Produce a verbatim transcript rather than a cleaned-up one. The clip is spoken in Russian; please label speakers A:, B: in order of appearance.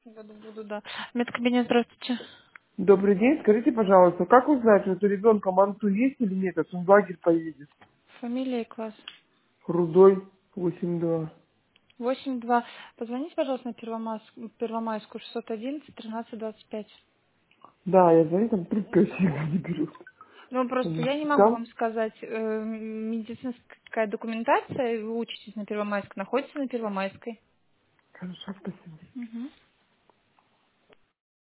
A: Году буду, да. Медкабинет, здравствуйте.
B: Добрый день. Скажите, пожалуйста, как узнать, что у ребенка манту есть или нет, если он в лагерь поедет?
A: Фамилия и класс.
B: Рудой восемь два.
A: восемь два. Позвоните, пожалуйста, на Первомайск- Первомайскую шестьсот одиннадцать тринадцать двадцать пять.
B: Да, я звоню, там трубка вообще не берет.
A: Ну, просто
B: Они
A: я не могу
B: там?
A: вам сказать. э, медицинская документация, вы учитесь на Первомайской, находится на Первомайской.
B: Хорошо, спасибо.
A: Мгм.